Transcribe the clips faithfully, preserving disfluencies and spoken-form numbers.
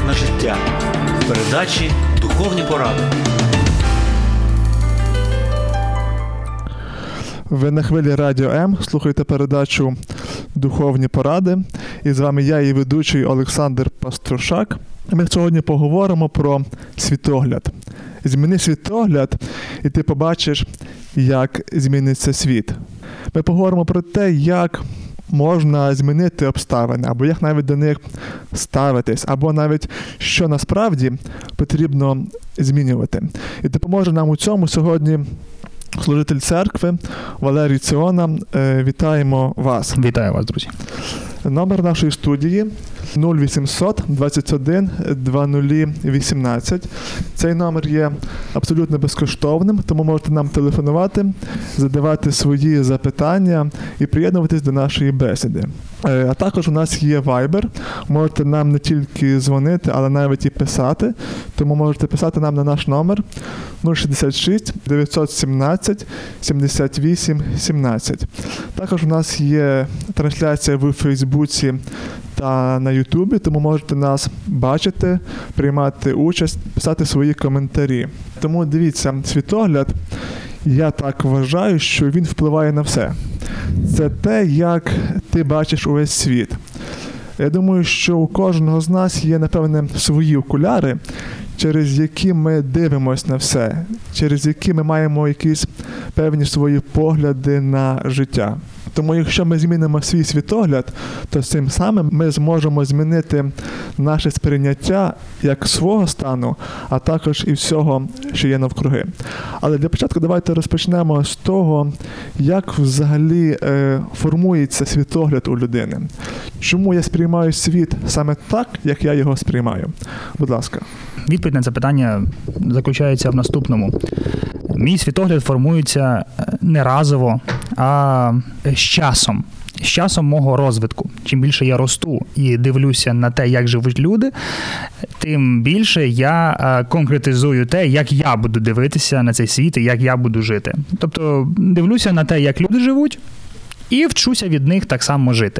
на життя в передачі «Духовні поради». Ви на хвилі Радіо М слухаєте передачу «Духовні поради». І з вами я, її ведучий Олександр Паструшак. Ми сьогодні поговоримо про світогляд. Зміни світогляд, і ти побачиш, як зміниться світ. Ми поговоримо про те, як можна змінити обставини, або як навіть до них ставитись, або навіть що насправді потрібно змінювати. І допоможе нам у цьому сьогодні служитель церкви Валерій Ціона. Вітаємо вас. Вітаю вас, друзі. Номер нашої студії нуль вісімсот двадцять один двадцять вісімнадцять. Цей номер є абсолютно безкоштовним, тому можете нам телефонувати, задавати свої запитання і приєднуватись до нашої бесіди. А також у нас є Viber. Можете нам не тільки дзвонити, але навіть і писати. Тому можете писати нам на наш номер нуль шістдесят шість дев'ятсот сімнадцять сімдесят вісім сімнадцять. Також у нас є трансляція в Фейсбуці та на Ютубі, тому можете нас бачити, приймати участь, писати свої коментарі. Тому дивіться, світогляд, я так вважаю, що він впливає на все. Це те, як ти бачиш увесь світ. Я думаю, що у кожного з нас є, напевне, свої окуляри, через які ми дивимося на все, через які ми маємо якісь певні свої погляди на життя. Тому якщо ми змінимо свій світогляд, то цим самим ми зможемо змінити наше сприйняття як свого стану, а також і всього, що є навкруги. Але для початку давайте розпочнемо з того, як взагалі е, формується світогляд у людини. Чому я сприймаю світ саме так, як я його сприймаю? Будь ласка. Відповідь на це питання заключається в наступному. Мій світогляд формується не разово, а з часом. З часом мого розвитку. Чим більше я росту і дивлюся на те, як живуть люди, тим більше я конкретизую те, як я буду дивитися на цей світ і як я буду жити. Тобто дивлюся на те, як люди живуть, і вчуся від них так само жити.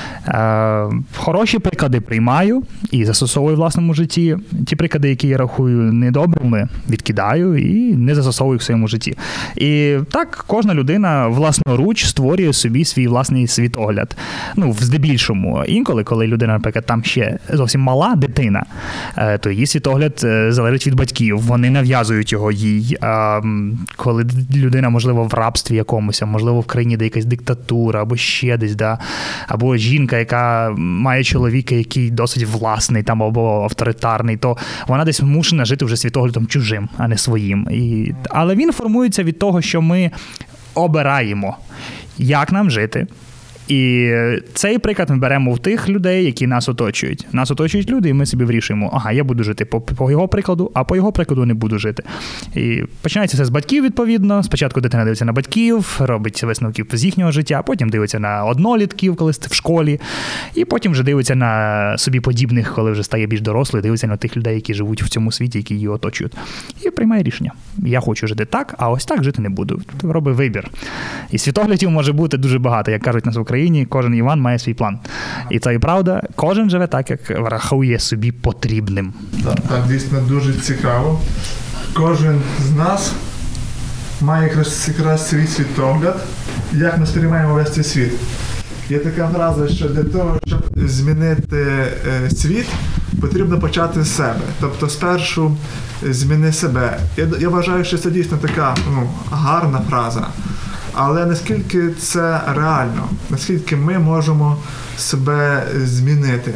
Е, хороші приклади приймаю і застосовую в власному житті. Ті приклади, які я рахую недобрими, відкидаю і не застосовую в своєму житті. І так кожна людина власноруч створює собі свій власний світогляд. Ну, здебільшому. Інколи, коли людина, наприклад, там ще зовсім мала дитина, е, то її світогляд залежить від батьків. Вони нав'язують його їй. Е, коли людина, можливо, в рабстві якомусь, можливо, в країні, де якась диктатура, або ще десь, да, або жінка, яка має чоловіка, який досить власний там, або авторитарний, то вона десь змушена жити вже світоглядом чужим, а не своїм. І... Але він формується від того, що ми обираємо, як нам жити. І цей приклад ми беремо в тих людей, які нас оточують. Нас оточують люди, і ми собі вирішуємо, ага, я буду жити по, по його прикладу, а по його прикладу не буду жити. І починається все з батьків, відповідно. Спочатку дитина дивиться на батьків, робить висновки з їхнього життя, потім дивиться на однолітків, коли в школі, і потім вже дивиться на собі подібних, коли вже стає більш дорослий, дивиться на тих людей, які живуть в цьому світі, які її оточують. І приймає рішення. Я хочу жити так, а ось так жити не буду. Робить вибір. І світоглядів може бути дуже багато, як кажуть нас в Україні. Кожен Іван має свій план. І це і правда, кожен живе так, як рахує собі потрібним. Так, так, дійсно дуже цікаво. Кожен з нас має якраз, якраз свій світогляд, як ми сприймаємо весь цей світ. Є така фраза, що для того, щоб змінити е, світ, потрібно почати з себе. Тобто спершу зміни себе. Я, я вважаю, що це дійсно така ну, гарна фраза. Але наскільки це реально? Наскільки ми можемо себе змінити?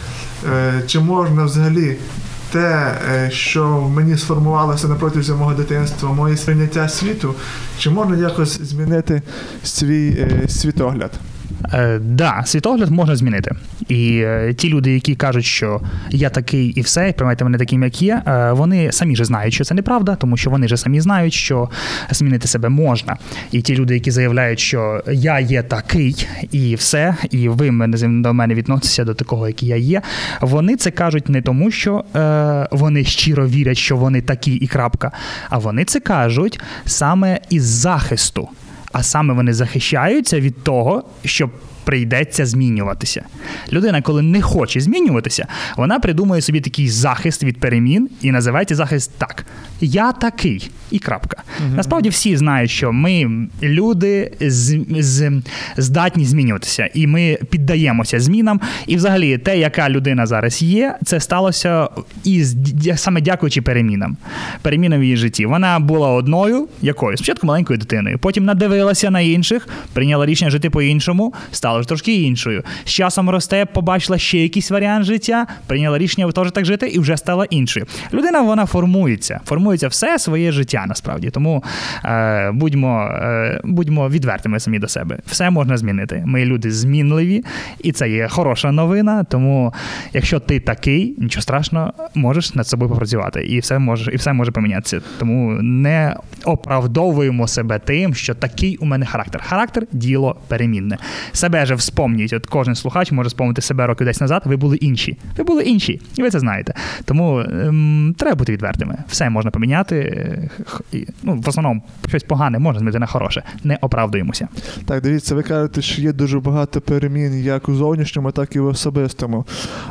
Чи можна взагалі те, що в мені сформувалося на протязі мого дитинства, моє сприйняття світу, чи можна якось змінити свій світогляд? Е, да, світогляд можна змінити. І е, ті люди, які кажуть, що я такий і все, приймайте мене таким, як є, е, вони самі ж знають, що це неправда, тому що вони ж самі знають, що змінити себе можна. І ті люди, які заявляють, що я є такий і все, і ви до мене відноситеся до такого, який я є, вони це кажуть не тому, що е, вони щиро вірять, що вони такі і крапка, а вони це кажуть саме із захисту. А саме вони захищаються від того, щоб прийдеться змінюватися. Людина, коли не хоче змінюватися, вона придумує собі такий захист від перемін і називає цей захист так. Я такий. І крапка. Угу. Насправді всі знають, що ми, люди, з, з, здатні змінюватися. І ми піддаємося змінам. І взагалі те, яка людина зараз є, це сталося із, саме дякуючи перемінам. Перемінам в її житті. Вона була одною, якою? Спочатку маленькою дитиною. Потім надивилася на інших, прийняла рішення жити по-іншому, стала ж трошки іншою. З часом росте, побачила ще якийсь варіант життя, прийняла рішення теж так жити і вже стала іншою. Людина, вона формується. Формується все своє життя, насправді. Тому е, будьмо, е, будьмо відвертими самі до себе. Все можна змінити. Ми люди змінливі, і це є хороша новина. Тому, якщо ти такий, нічого страшного, можеш над собою попрацювати. І все може, і все може помінятися. Тому не оправдовуємо себе тим, що такий у мене характер. Характер – діло перемінне. Себе же вспомніть. От кожен слухач може вспомнити себе років десь назад. Ви були інші. Ви були інші. І ви це знаєте. Тому ем, треба бути відвертими. Все можна поміняти. Ну, в основному, щось погане можна змінити на хороше. Не оправдуємося. Так, дивіться, ви кажете, що є дуже багато перемін як у зовнішньому, так і в особистому.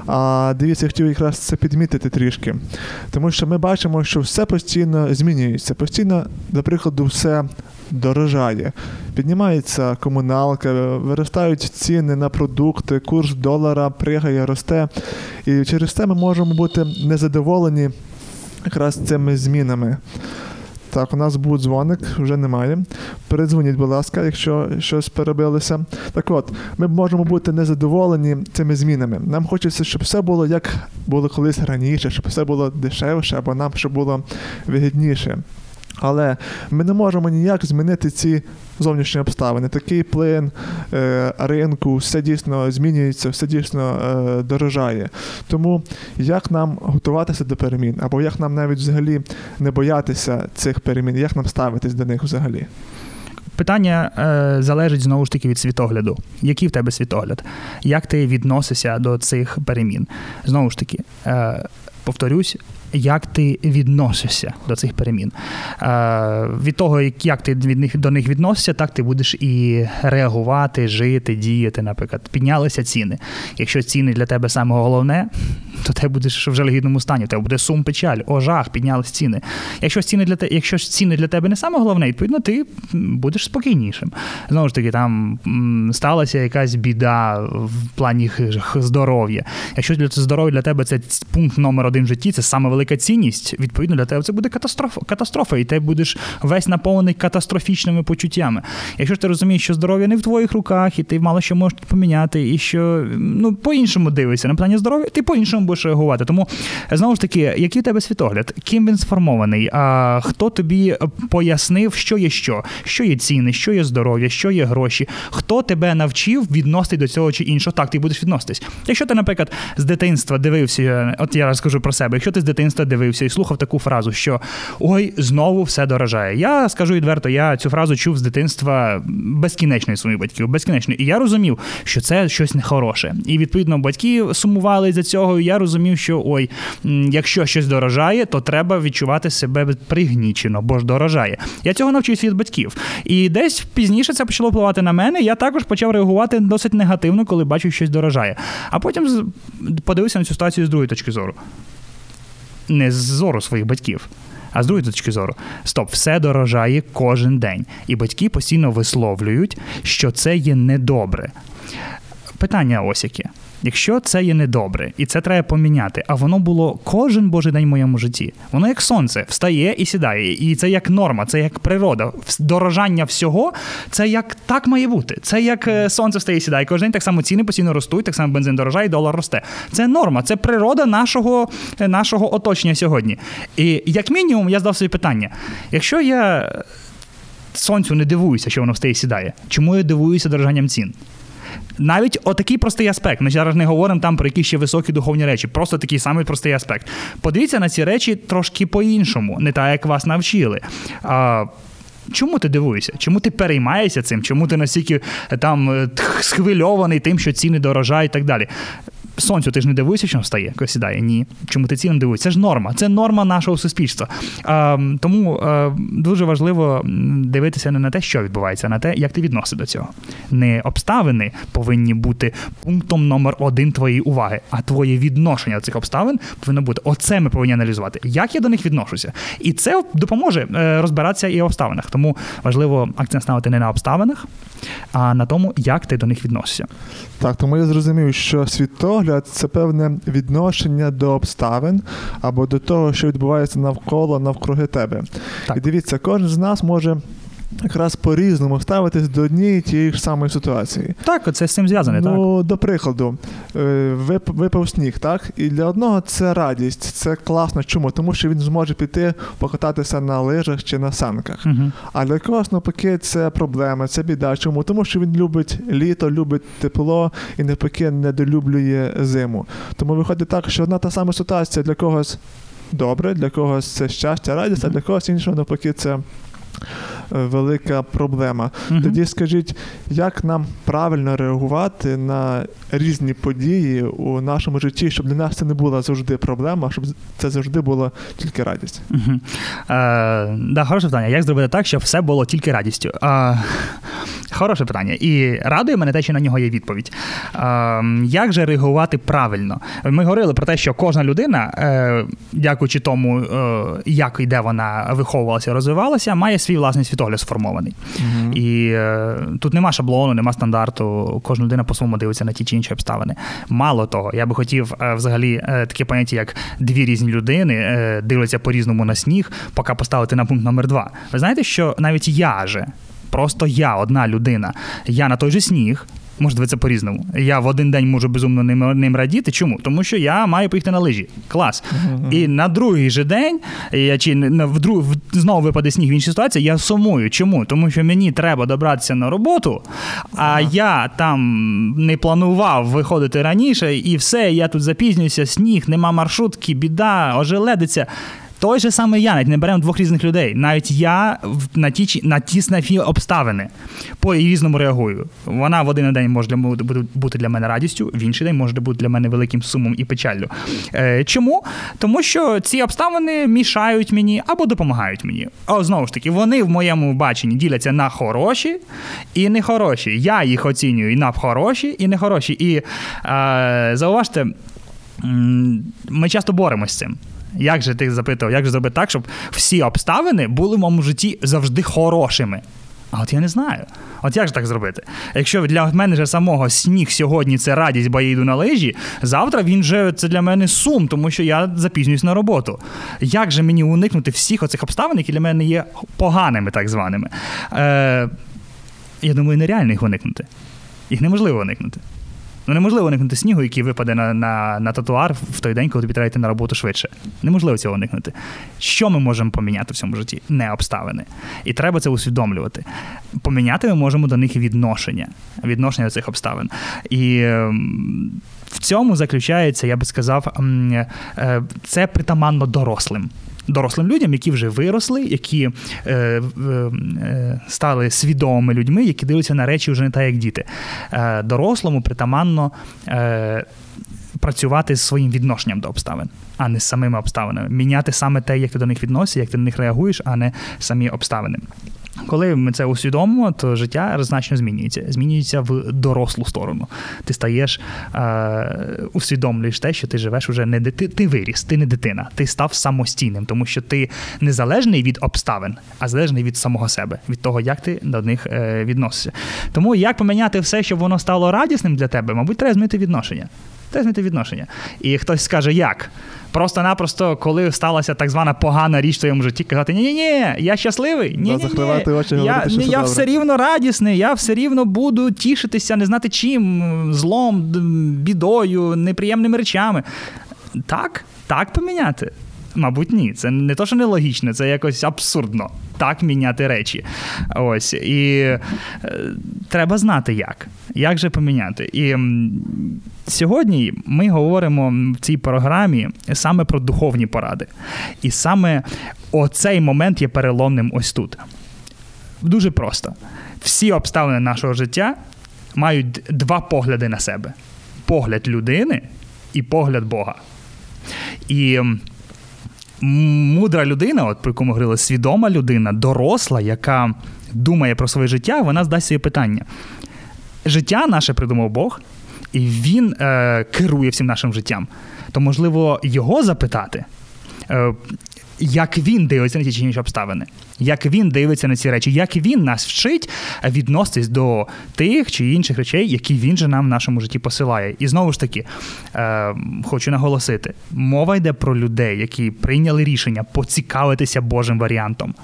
А дивіться, я хотів якраз це підмітити трішки. Тому що ми бачимо, що все постійно змінюється. Постійно, до прикладу, все дорожає. Піднімається комуналка, виростають ціни на продукти, курс долара пригає, росте. І через це ми можемо бути незадоволені якраз цими змінами. Так, у нас був дзвоник, вже немає. Передзвоніть, будь ласка, якщо щось перебилося. Так от, ми можемо бути незадоволені цими змінами. Нам хочеться, щоб все було, як було колись раніше, щоб все було дешевше, або нам щоб було вигідніше. Але ми не можемо ніяк змінити ці зовнішні обставини. Такий плин е, ринку, все дійсно змінюється, все дійсно е, дорожає. Тому як нам готуватися до перемін? Або як нам навіть взагалі не боятися цих перемін? Як нам ставитись до них взагалі? Питання е, залежить, знову ж таки, від світогляду. Який в тебе світогляд? Як ти відносишся до цих перемін? Знову ж таки, е, повторюсь, як ти відносишся до цих перемін. Е, від того, як ти від них, до них відносишся, так ти будеш і реагувати, жити, діяти, наприклад. Піднялися ціни. Якщо ціни для тебе саме головне, то ти будеш в жалюгідному стані, в тебе буде сум, печаль, о, жах, піднялись ціни. Якщо ціни для тебе, якщо ціни для тебе не саме головне, відповідно, ти будеш спокійнішим. Знову ж таки, там м, сталася якась біда в плані здоров'я. Якщо для здоров'я для тебе це пункт номер один в житті, це саме велика цінність, відповідно, для тебе це буде катастрофа, катастрофа, і ти будеш весь наповнений катастрофічними почуттями. Якщо ж ти розумієш, що здоров'я не в твоїх руках, і ти мало що можеш поміняти, і що, ну, по-іншому дивишся на питання здоров'я, ти по-іншому будеш реагувати. Тому, знову ж таки, який у тебе світогляд? Ким він сформований? А хто тобі пояснив, що є що? Що є ціни, що є здоров'я, що є гроші? Хто тебе навчив відносити до цього чи іншого? Так, ти будеш відноситись. Якщо ти, наприклад, з дитинства дивився, от я розкажу про себе, якщо ти з дитинства дивився і слухав таку фразу, що «Ой, знову все дорожає». Я скажу відверто, я цю фразу чув з дитинства безкінечно своїх батьків, безкінечно. І я розумів, що це щось нехороше. І, відповідно, батьки сумували за цього, і я розумів, що, ой, якщо щось дорожає, то треба відчувати себе пригнічено, бо ж дорожає. Я цього навчився від батьків. І десь пізніше це почало впливати на мене, я також почав реагувати досить негативно, коли бачу, що щось дорожає. А потім подивився на цю ситуацію з другої точки зору. Не з зору своїх батьків, а з другої точки зору. Стоп, все дорожає кожен день. І батьки постійно висловлюють, що це є недобре. Питання ось яке. Якщо це є недобре, і це треба поміняти, а воно було кожен божий день в моєму житті, воно як сонце, встає і сідає, і це як норма, це як природа. Дорожання всього, це як так має бути. Це як сонце встає і сідає кожен день, так само ціни постійно ростуть, так само бензин дорожає, долар росте. Це норма, це природа нашого, нашого оточення сьогодні. І як мінімум я задав собі питання, якщо я сонцю не дивуюся, що воно встає і сідає, чому я дивуюся дорожанням цін? Навіть отакий простий аспект. Ми зараз не говоримо там про якісь ще високі духовні речі. Просто такий самий простий аспект. Подивіться на ці речі трошки по-іншому. Не так, як вас навчили. А, чому ти дивуєшся? Чому ти переймаєшся цим? Чому ти настільки там схвильований тим, що ціни дорожають і так далі? сонцю ти ж не дивуєшся, що встає, коли сідає? Ні. Чому ти цілим дивуєшся? Це ж норма. Це норма нашого суспільства. А, тому а, дуже важливо дивитися не на те, що відбувається, а на те, як ти відносишся до цього. Не обставини повинні бути пунктом номер один твоєї уваги, а твоє відношення до цих обставин повинно бути. Оце ми повинні аналізувати. Як я до них відношуся? І це допоможе розбиратися і в обставинах. Тому важливо акцент ставити не на обставинах, а на тому, як ти до них відносишся. Так, тому я зрозумів, що світогляд – це певне відношення до обставин або до того, що відбувається навколо, навкруги тебе. Так. І дивіться, кожен з нас може якраз по-різному ставитись до однієї тієї ж самої ситуації. Так, це з цим зв'язане, ну, так. Ну, до прикладу, вип, випав сніг, так? І для одного це радість, це класно. Чому? Тому що він зможе піти покататися на лижах чи на санках. Угу. А для когось, навпаки, це проблема, це біда. Чому? Тому що він любить літо, любить тепло і, навпаки, недолюблює зиму. Тому виходить так, що одна та сама ситуація для когось добре, для когось це щастя, радість, а для когось іншого, навпаки, це велика проблема. Uh-huh. Тоді скажіть, як нам правильно реагувати на різні події у нашому житті, щоб для нас це не була завжди проблема, щоб це завжди була тільки радість? Uh-huh. Е, да, хороше питання. Як зробити так, щоб все було тільки радістю? Е, хороше питання. І радує мене те, що на нього є відповідь. Е, як же реагувати правильно? Ми говорили про те, що кожна людина, е, дякуючи тому, е, як і де вона виховувалася, розвивалася, має свій власний світогляд сформований. Uh-huh. І е, тут нема шаблону, нема стандарту, кожна людина по-своєму дивиться на ті чи інші обставини. Мало того, я би хотів е, взагалі е, таке поняття, як дві різні людини е, дивляться по-різному на сніг, поки поставити на пункт номер два. Ви знаєте, що навіть я же, просто я, одна людина, я на той же сніг, може дивитися по-різному. Я в один день можу безумно ним, ним радіти. Чому? Тому що я маю поїхати на лижі. Клас. Uh-huh. І на другий же день, я, чи на, в друг, в, знову випаде сніг в іншій ситуації, я сумую. Чому? Тому що мені треба добратися на роботу, а uh-huh. я там не планував виходити раніше, і все, я тут запізнююся, сніг, нема маршрутки, біда, ожеледиця. Той же саме я, навіть не беремо двох різних людей. Навіть я на ті, на ті самі обставини по-різному реагую. Вона в один день може бути для мене радістю, в інший день може бути для мене великим сумом і печаллю. Е, чому? Тому що ці обставини мішають мені або допомагають мені. А знову ж таки, вони в моєму баченні діляться на хороші і нехороші. Я їх оцінюю і на хороші, і нехороші. І е, зауважте, ми часто боремося з цим. Як же ти запитав, як же зробити так, щоб всі обставини були в моєму житті завжди хорошими? А от я не знаю. От як же так зробити? Якщо для мене же самого сніг сьогодні це радість, бо я йду на лижі, завтра він же це для мене сум, тому що я запізнююсь на роботу. Як же мені уникнути всіх оцих обставин, які для мене є поганими, так званими? Е, я думаю, нереально їх уникнути. Їх неможливо уникнути. Ну, неможливо уникнути снігу, який випаде на, на, на тротуар в той день, коли тобі треба йти на роботу швидше. Неможливо цього уникнути. Що ми можемо поміняти в цьому житті? Не обставини. І треба це усвідомлювати. Поміняти ми можемо до них відношення. Відношення до цих обставин. І е, в цьому заключається, я би сказав, е, е, це притаманно дорослим. Дорослим людям, які вже виросли, які е, е, стали свідомими людьми, які дивляться на речі вже не так, як діти. Е, дорослому притаманно е, працювати з своїм відношенням до обставин, а не з самими обставинами. Міняти саме те, як ти до них відносишся, як ти до них реагуєш, а не самі обставини. Коли ми це усвідомимо, то життя значно змінюється. Змінюється в дорослу сторону. Ти стаєш, е, усвідомлюєш те, що ти живеш уже не дити, ти виріс, ти не дитина. Ти став самостійним, тому що ти не залежний від обставин, а залежний від самого себе, від того, як ти до них е, відносишся. Тому як поміняти все, щоб воно стало радісним для тебе, мабуть, треба змінити відношення. Треба змінити відношення. І хтось скаже, як? Просто-напросто, коли сталася так звана погана річ в твоєму житті, казати, ні-ні-ні, я щасливий, ні-ні-ні, закривати очі, я, говорити, що я все все рівно радісний, я все рівно буду тішитися, не знати чим, злом, бідою, неприємними речами. Так, так поміняти? Мабуть, ні. Це не то, що нелогічно, це якось абсурдно. Так міняти речі. Ось. І е, треба знати, як. Як же поміняти. І м, сьогодні ми говоримо в цій програмі саме про духовні поради. І саме оцей момент є переломним ось тут. Дуже просто. Всі обставини нашого життя мають два погляди на себе. Погляд людини і погляд Бога. І мудра людина, от про яку ми говорили, свідома людина, доросла, яка думає про своє життя, вона здасть собі питання. Життя наше придумав Бог, і він е, керує всім нашим життям. То, можливо, його запитати, е, як він дивиться на ті чи інші обставини, як він дивиться на ці речі, як він нас вчить відноситись до тих чи інших речей, які він же нам в нашому житті посилає. І знову ж таки, е, хочу наголосити, мова йде про людей, які прийняли рішення поцікавитися Божим варіантом.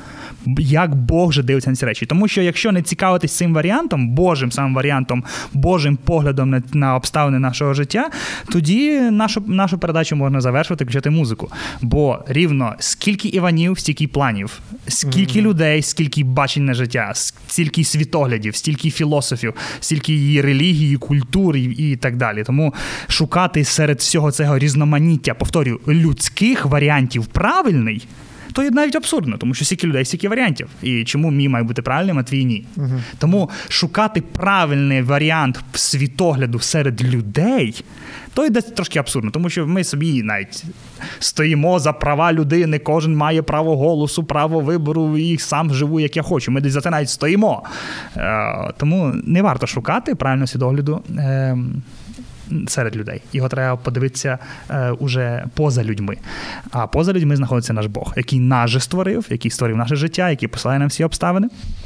Як Бог же дивиться на ці речі. Тому що якщо не цікавитись цим варіантом, Божим самим варіантом, Божим поглядом на, на обставини нашого життя, тоді нашу, нашу передачу можна завершувати, включати музику. Бо рівно скільки Іванів, стільки планів, скільки mm-hmm. людей, скільки бачень на життя, стільки світоглядів, стільки філософів, стільки її релігії, культур і, і так далі. Тому шукати серед всього цього різноманіття, повторюю, людських варіантів правильний, то є навіть абсурдно, тому що стільки людей, стільки варіантів. І чому мій має бути правильним, а твій ні? Угу. Тому шукати правильний варіант світогляду серед людей, то йде трошки абсурдно, тому що ми собі навіть стоїмо за права людини, кожен має право голосу, право вибору, і сам живу, як я хочу. Ми десь за це навіть стоїмо. Е, тому не варто шукати правильного світогляду е, серед людей. Його треба подивитися е, уже поза людьми. А поза людьми знаходиться наш Бог, який нас же створив, який створив наше життя, який посилає нам всі обставини.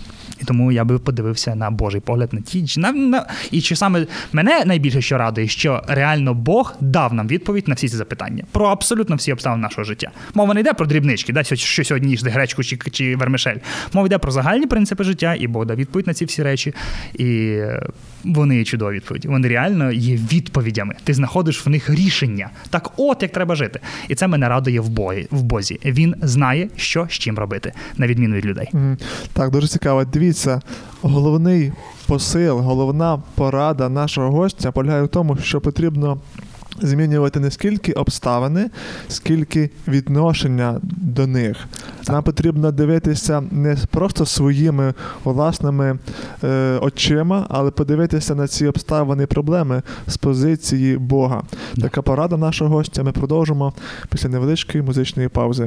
І тому я би подивився на Божий погляд на ті. На, на, і чи саме мене найбільше що радує, що реально Бог дав нам відповідь на всі ці запитання. Про абсолютно всі обставини нашого життя. Мова не йде про дрібнички, да, що сьогодні їжте гречку чи, чи вермишель. Мова йде про загальні принципи життя, і Бог дав відповідь на ці всі речі. І вони є чудові відповіді. Вони реально є відповідями. Ти знаходиш в них рішення. Так от, як треба жити. І це мене радує в Бозі. В Бозі. Він знає, що з чим робити, на відміну від людей. Mm, так, дуже цікаво. Дивіться, головний посил, головна порада нашого гостя полягає в тому, що потрібно змінювати не скільки обставини, скільки відношення до них. Так. Нам потрібно дивитися не просто своїми власними е, очима, але подивитися на ці обставини і проблеми з позиції Бога. Так. Така порада нашого гостя. Ми продовжимо після невеличкої музичної паузи.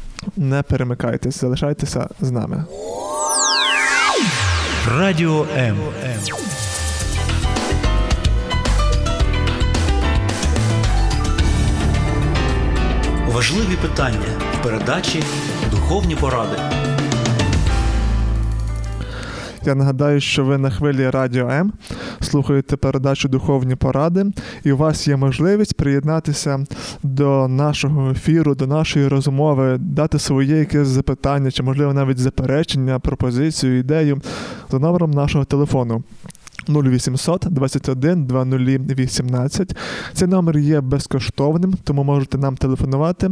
Не перемикайтесь, залишайтеся з нами. Радіо М. Важливі питання в передачі «Духовні поради». Я нагадаю, що ви на хвилі Радіо М, слухаєте передачу «Духовні поради», і у вас є можливість приєднатися до нашого ефіру, до нашої розмови, дати своє якесь запитання, чи, можливо, навіть заперечення, пропозицію, ідею за номером нашого телефону. нуль вісімсот двадцять один двадцять вісімнадцять. Цей номер є безкоштовним, тому можете нам телефонувати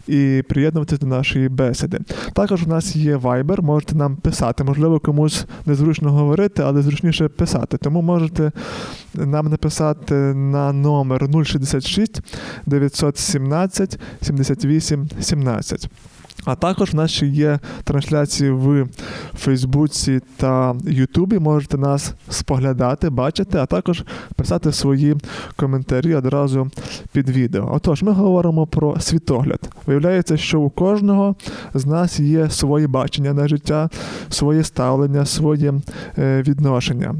і приєднуватися до нашої бесіди. Також у нас є Viber, можете нам писати. Можливо, комусь незручно говорити, але зручніше писати. Тому можете нам написати на номер нуль шістдесят шість дев'ятсот сімнадцять сімдесят вісім сімнадцять. А також в нас ще є трансляції в Фейсбуці та Ютубі. Можете нас споглядати, бачити, а також писати свої коментарі одразу під відео. Отож, ми говоримо про світогляд. Виявляється, що у кожного з нас є свої бачення на життя, своє ставлення, своє е, відношення.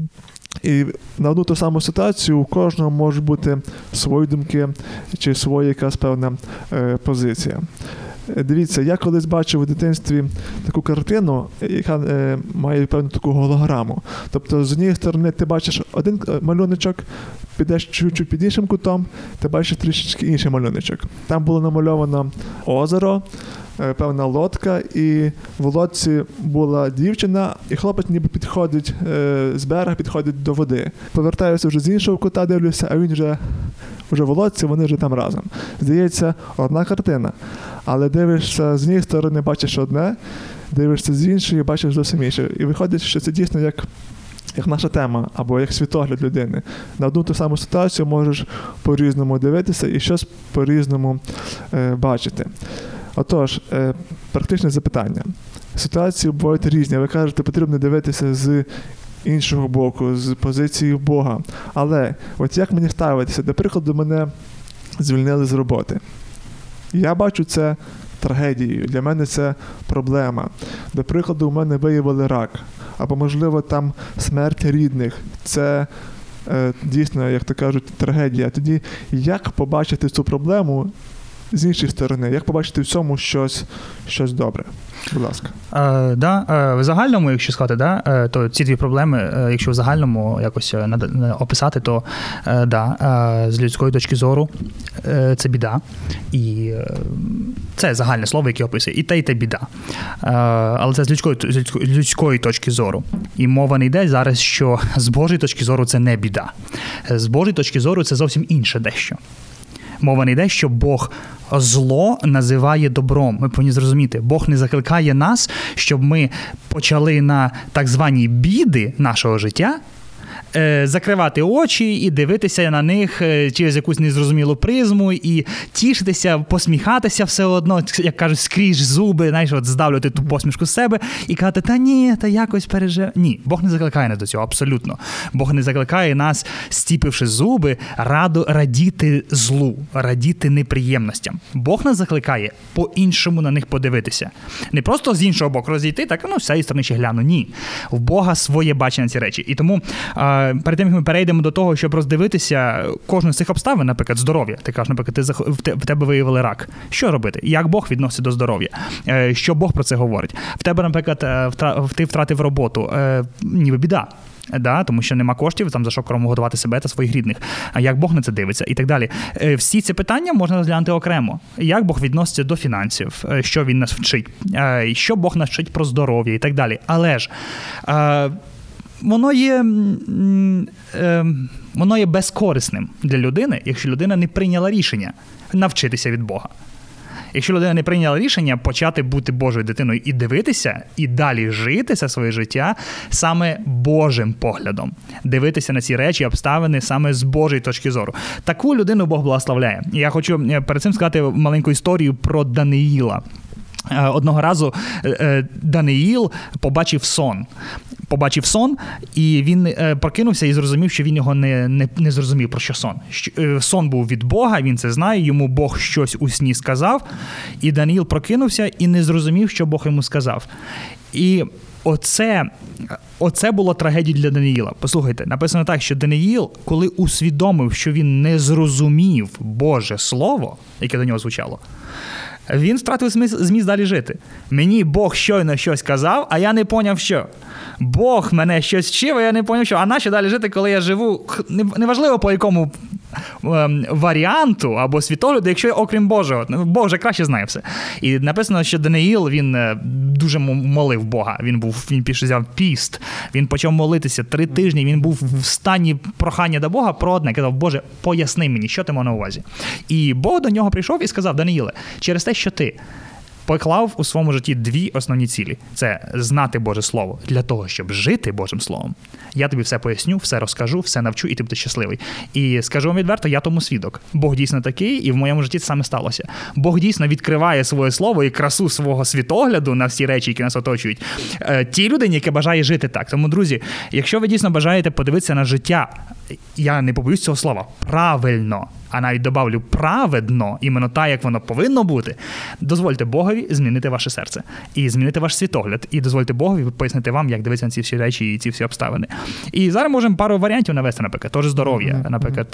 І на одну ту саму ситуацію у кожного можуть бути свої думки чи своя якась певна е, позиція. Дивіться, я колись бачив у дитинстві таку картину, яка е, має певну таку голограму. Тобто, з однієї сторони ти бачиш один малюночок, підеш чуть-чуть під іншим кутом, ти бачиш трішечки інший малюночок. Там було намальовано озеро, е, певна лодка, і в лодці була дівчина, і хлопець ніби підходить е, з берега, підходить до води. Повертаюся вже з іншого кута, дивлюся, а він вже, вже в лодці, вони вже там разом. Здається, одна картина. Але дивишся з однієї сторони, бачиш одне, дивишся з іншої, бачиш зовсім інше. І виходить, що це дійсно як, як наша тема, або як світогляд людини. На одну ту саму ситуацію можеш по-різному дивитися і щось по-різному е, бачити. Отож, е, практичне запитання. Ситуації бувають різні. Ви кажете, потрібно дивитися з іншого боку, з позиції Бога. Але от як мені ставитися? До прикладу, мене звільнили з роботи. Я бачу це трагедією. Для мене це проблема. До прикладу, у мене виявили рак. Або, можливо, там смерть рідних. Це е, дійсно, як то кажуть, трагедія. Тоді як побачити цю проблему з іншої сторони? Як побачити в цьому щось, щось добре? Будь ласка. Е, да, е, в загальному, якщо сказати, да, е, то ці дві проблеми, е, якщо в загальному якось е, над, описати, то е, да, е, з людської точки зору е, це біда. І е, це загальне слово, яке описує. І те, і те біда. Е, але це з людської, з людської, людської точки зору. І мова не йде зараз, що з Божої точки зору це не біда. З Божої точки зору це зовсім інше дещо. Мова не йде, що Бог зло називає добром. Ми повинні зрозуміти, Бог не закликає нас, щоб ми почали на так звані біди нашого життя е, закривати очі і дивитися на них е, через якусь незрозумілу призму і тішитися, посміхатися все одно, як кажуть, скрізь зуби, знаєш, от здавлювати ту посмішку з себе і казати, та ні, та якось пережив. Ні, Бог не закликає нас до цього, абсолютно. Бог не закликає нас, стіпивши зуби, раду, радіти злу, радіти неприємностям. Бог нас закликає по-іншому на них подивитися. Не просто з іншого боку розійти, так, ну, з цієї сторони ще гляну. Ні. В Бога своє бачення ці речі. І тому перед тим, як ми перейдемо до того, щоб роздивитися кожну з цих обставин, наприклад, здоров'я. Ти кажеш, наприклад, ти, в тебе виявили рак. Що робити? Як Бог відноситься до здоров'я? Що Бог про це говорить? В тебе, наприклад, ти втратив роботу. Ніби біда. Да, тому що нема коштів, там за що кому годувати себе та своїх рідних. А як Бог на це дивиться і так далі. Всі ці питання можна розглянути окремо. Як Бог відноситься до фінансів, що він нас вчить, що Бог нас вчить про здоров'я і так далі. Але ж воно є, воно є безкорисним для людини, якщо людина не прийняла рішення навчитися від Бога. Якщо людина не прийняла рішення почати бути Божою дитиною і дивитися, і далі жити це своє життя саме Божим поглядом. Дивитися на ці речі, обставини саме з Божої точки зору. Таку людину Бог благословляє. Я хочу перед цим сказати маленьку історію про Даниїла. Одного разу Даниїл побачив сон. Побачив сон, і він прокинувся і зрозумів, що він його не, не, не зрозумів, про що сон. Сон був від Бога, він це знає, йому Бог щось у сні сказав, і Даниїл прокинувся і не зрозумів, що Бог йому сказав. І оце, оце було трагедією для Даниїла. Послухайте, написано так, що Даниїл, коли усвідомив, що він не зрозумів Боже Слово, яке до нього звучало, він втратив зміст далі жити. Мені Бог щойно щось казав, а я не поняв, що. Бог мене щось вчив, а я не поняв, що. А нащо далі жити, коли я живу, неважливо по якому ем, варіанту або світогляду, якщо я окрім Божого. Бог вже краще знає все. І написано, що Даниїл, він дуже молив Бога. Він був, він пішов, взяв піст, він почав молитися три тижні, він був в стані прохання до Бога про одне. Казав, Боже, поясни мені, що ти мав на увазі. І Бог до нього прийшов і сказав, Даниїле, через те, що ти поклав у своєму житті дві основні цілі. Це знати Боже Слово для того, щоб жити Божим Словом. Я тобі все поясню, все розкажу, все навчу, і ти будеш щасливий. І скажу вам відверто, я тому свідок. Бог дійсно такий, і в моєму житті це саме сталося. Бог дійсно відкриває своє слово і красу свого світогляду на всі речі, які нас оточують. Тій людині, яка бажає жити так. Тому, друзі, якщо ви дійсно бажаєте подивитися на життя, я не побоюсь цього слова, правильно, а навіть добавлю праведно, іменно так, як воно повинно бути, дозвольте Богові змінити ваше серце і змінити ваш світогляд, і дозвольте Богові пояснити вам, як дивитися на ці всі речі і ці всі обставини. І зараз можемо пару варіантів навести, наприклад, теж здоров'я, mm-hmm. наприклад,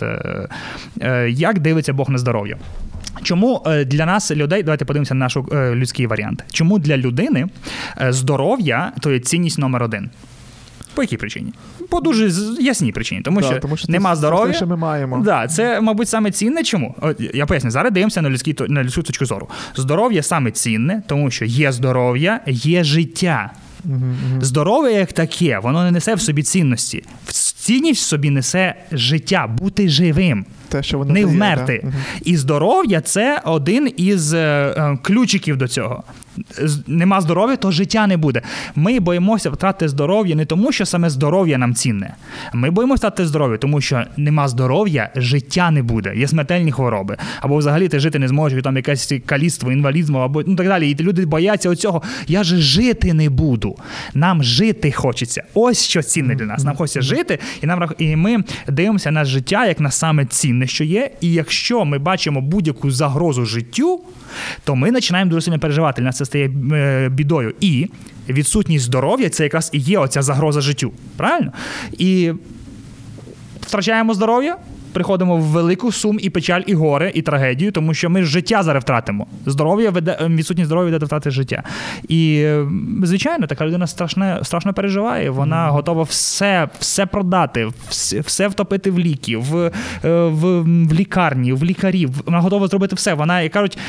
як дивиться Бог на здоров'я. Чому для нас, людей, давайте подивимося на наш людський варіант, чому для людини здоров'я – то є цінність номер один? По якій причині? По дуже ясній причині. Тому, да, що, тому що нема здоров'я. Це, що ми маємо. Да, це, мабуть, саме цінне. Чому? Я поясню, зараз дивимося на, людський, на людську точку зору. Здоров'я саме цінне, тому що є здоров'я, є життя. Угу, угу. Здоров'я як таке, воно не несе в собі цінності. Цінність в собі несе життя, бути живим. Те, що воно не дає, вмерти. Да? Угу. І здоров'я – це один із е, ключиків до цього. нема здоров'я, то життя не буде. Ми боїмося втратити здоров'я не тому, що саме здоров'я нам цінне. Ми боїмося втратити здоров'я, тому що нема здоров'я, життя не буде. Є смертельні хвороби. Або взагалі ти жити не зможеш, там якесь каліцтво, інвалідизм, або ну так далі. І люди бояться оцього. Я же жити не буду. Нам жити хочеться. Ось що цінне для нас. Нам хочеться жити, і нам і ми дивимося на життя як на саме цінне, що є. І якщо ми бачимо будь-яку загрозу життю, то ми починаємо дуже сильно переживати. Для нас це стає бідою. І відсутність здоров'я – це якраз і є оця загроза життю. Правильно? І втрачаємо здоров'я, приходимо в велику сум і печаль, і горе, і трагедію, тому що ми життя зараз втратимо. Здоров'я веде, відсутність здоров'я веде до втрати життя. І, звичайно, така людина страшно, страшно переживає. Вона mm-hmm. готова все, все продати, все, все втопити в ліки, в, в, в лікарні, в лікарів. Вона готова зробити все. Вона, як кажуть,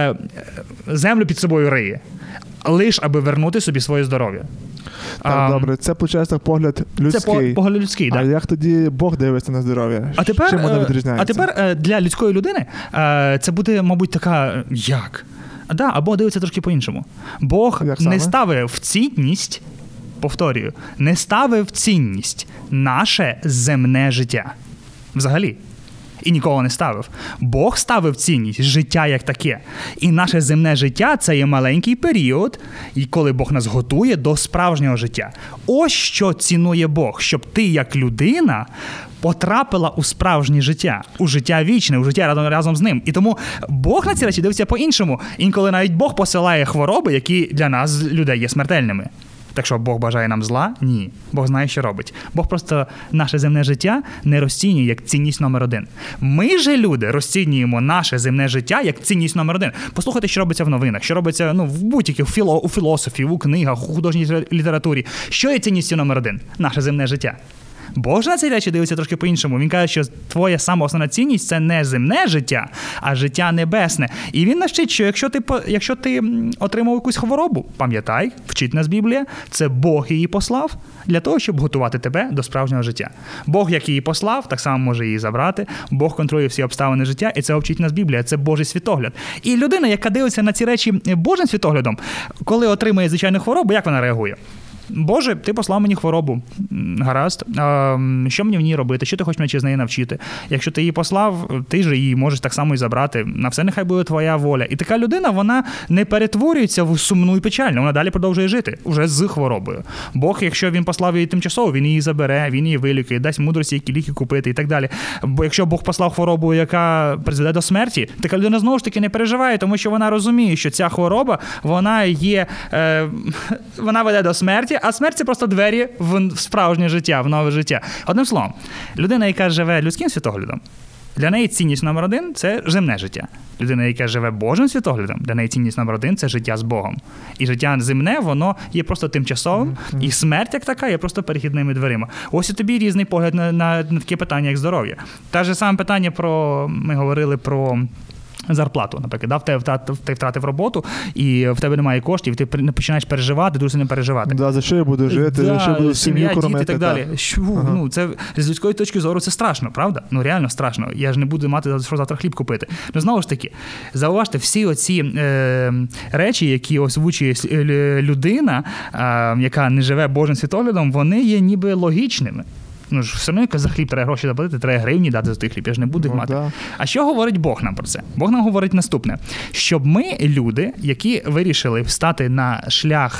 землю під собою риє, лиш аби вернути собі своє здоров'я. Так, а, добре, це, виходить, погляд людський. Це погляд людський, так. А як тоді Бог дивиться на здоров'я? А тепер, чим воно відрізняється? А тепер для людської людини це буде, мабуть, така, як? Да, а Бог дивиться трошки по-іншому. Бог не ставив в цінність, повторюю, не ставив в цінність наше земне життя. Взагалі. І нікого не ставив. Бог ставив цінність життя як таке. І наше земне життя – це є маленький період, коли Бог нас готує до справжнього життя. Ось що цінує Бог, щоб ти як людина потрапила у справжнє життя, у життя вічне, у життя разом, разом з ним. І тому Бог на ці речі дивиться по-іншому. Інколи навіть Бог посилає хвороби, які для нас, людей, є смертельними. Так що Бог бажає нам зла? Ні. Бог знає, що робить. Бог просто наше земне життя не розцінює як цінність номер один. Ми же, люди, розцінюємо наше земне життя як цінність номер один. Послухайте, що робиться в новинах, що робиться ну, в будь-яких, у, філо, у філософії, у книгах, у художній літературі. Що є цінністю номер один? Наше земне життя. Бог ж на ці речі дивиться трошки по-іншому. Він каже, що твоя сама основна цінність – це не земне життя, а життя небесне. І він навчить, що якщо ти, якщо ти отримав якусь хворобу, пам'ятай, вчить нас Біблія, це Бог її послав для того, щоб готувати тебе до справжнього життя. Бог, як її послав, так само може її забрати. Бог контролює всі обставини життя, і це вчить нас Біблія. Це Божий світогляд. І людина, яка дивиться на ці речі Божим світоглядом, коли отримує звичайну хворобу, як вона реагує? Боже, ти послав мені хворобу, гаразд, а, що мені в ній робити, що ти хочеш мене через неї навчити? Якщо ти її послав, ти ж її можеш так само і забрати, на все нехай буде твоя воля. І така людина, вона не перетворюється в сумну і печальну, вона далі продовжує жити, уже з хворобою. Бог, якщо він послав її тимчасово, він її забере, він її вилікує, дасть мудрості, які ліки купити і так далі. Бо якщо Бог послав хворобу, яка призведе до смерті, така людина знову ж таки не переживає, тому що вона розуміє, що ця хвороба, вона є, е, вона веде до смерті, а смерть – це просто двері в справжнє життя, в нове життя. Одним словом, людина, яка живе людським світоглядом, для неї цінність номер один – це земне життя. Людина, яка живе Божим світоглядом, для неї цінність номер один – це життя з Богом. І життя земне, воно є просто тимчасовим, mm-hmm. і смерть, як така, є просто перехідними дверима. Ось і тобі різний погляд на, на, на таке питання, як здоров'я. Те ж саме питання про, ми говорили про зарплату, наприклад, да, в тебе втратив, ти втратив роботу, і в тебе немає коштів, ти починаєш переживати, дуже сильно переживати. Да, за що я буду жити, да, за що я буду сім'ю кормити. І так далі. Що, ага. ну, це, з людської точки зору це страшно, правда? Ну, реально страшно. Я ж не буду мати, що завтра хліб купити. Ну, знову ж таки, зауважте, всі оці е, речі, які озвучує людина, е, яка не живе Божим світоглядом, вони є ніби логічними. Ну ж все одно за хліб треба гроші заплатити, треба гривні дати за той хліб, я ж не буду їх ну, мати. Да. А що говорить Бог нам про це? Бог нам говорить наступне, щоб ми, люди, які вирішили встати на шлях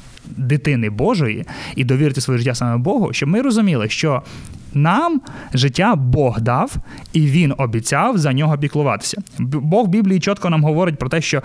дитини Божої і довірити своє життя саме Богу, щоб ми розуміли, що нам життя Бог дав, і Він обіцяв за нього піклуватися. Бог в Біблії чітко нам говорить про те, що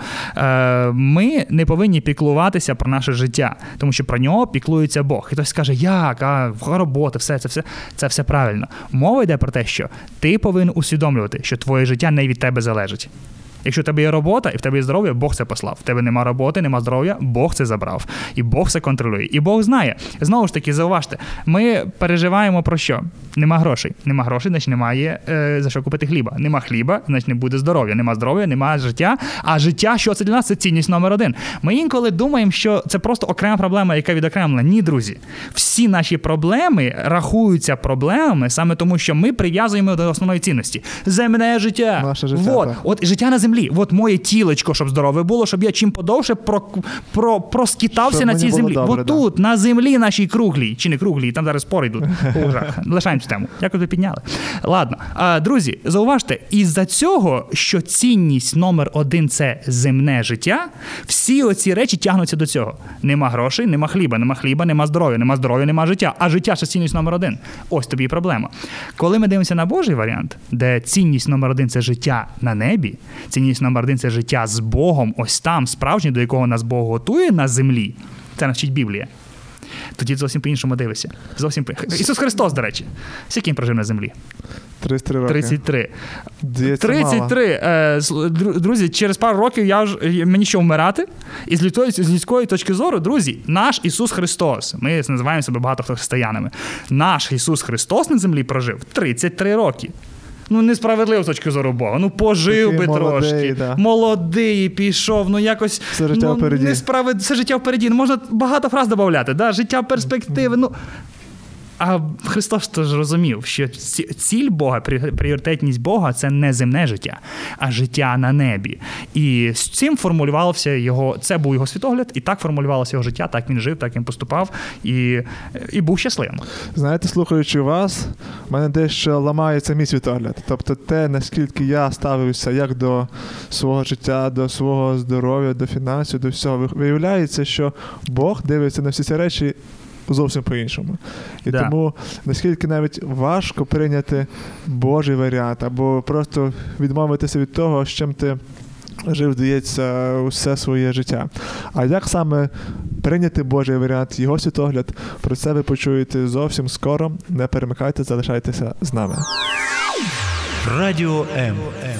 е, ми не повинні піклуватися про наше життя, тому що про нього піклується Бог. І хтось скаже, як, а, робота, все, це все, це все правильно. Мова йде про те, що ти повинен усвідомлювати, що твоє життя не від тебе залежить. Якщо в тебе є робота і в тебе є здоров'я, Бог це послав. В тебе нема роботи, нема здоров'я, Бог це забрав. І Бог це контролює. І Бог знає. Знову ж таки, зауважте, ми переживаємо про що? Нема грошей. Нема грошей, значить немає е, за що купити хліба. Нема хліба, значить не буде здоров'я. Нема здоров'я, нема життя. А життя, що це для нас? Це цінність номер один. Ми інколи думаємо, що це просто окрема проблема, яка відокремлена. Ні, друзі. Всі наші проблеми рахуються проблемами саме тому, що ми прив'язуємо до основної цінності. Земне життя. Наше життя. Вот. От життя на землі. землі. От моє тілечко, щоб здорове було, щоб я чим подовше про, про, проскітався щоб на цій землі. Добре, от да. тут, на землі нашій круглій, чи не круглій, там зараз спори йдуть. Лишаємо цю тему. Дякую, ви підняли. Ладно. А, друзі, зауважте, із-за цього, що цінність номер один – це земне життя, всі оці речі тягнуться до цього. Нема грошей, нема хліба, нема хліба, нема здоров'я, нема здоров'я, нема життя. А життя – це цінність номер один. Ось тобі і проблема. Коли ми дивимося на Божий варіант, де цінність номер один – це життя на небі, цінність номер один – це життя з Богом, ось там, справжнє, до якого нас Бог готує на землі, це навчить Біблія. Тоді зовсім по-іншому дивишся. Зовсім по... Ісус Христос, до речі. Скільки він прожив на землі? тридцять три роки. тридцять три. Діється тридцять три. Е, друзі, через пару років я ж, мені що вмирати? І з людської, з людської точки зору, друзі, наш Ісус Христос, ми називаємо себе багато хто християнами, наш Ісус Христос на землі прожив тридцять три роки. Ну, несправедливо з точки зору Бога. Ну, пожив Такий би молодий, трошки. Да. Молодий, пішов, ну якось... Все життя ну, впереді. Несправед... Все життя впереді. Ну, можна багато фраз додати, да? Життя перспективи, ну... А Христос теж розумів, що ціль Бога, пріоритетність Бога – це не земне життя, а життя на небі. І з цим формулювався його, це був його світогляд, і так формулювалося його життя, так він жив, так він поступав, і, і був щасливим. Знаєте, слухаючи вас, в мене дещо ламається мій світогляд. Тобто те, наскільки я ставився як до свого життя, до свого здоров'я, до фінансів, до всього. Виявляється, що Бог дивиться на всі ці речі зовсім по-іншому. І да. тому, наскільки навіть важко прийняти Божий варіант, або просто відмовитися від того, з чим ти жив, здається, усе своє життя. А як саме прийняти Божий варіант, його світогляд, про це ви почуєте зовсім скоро. Не перемикайте, залишайтеся з нами. Радіо М.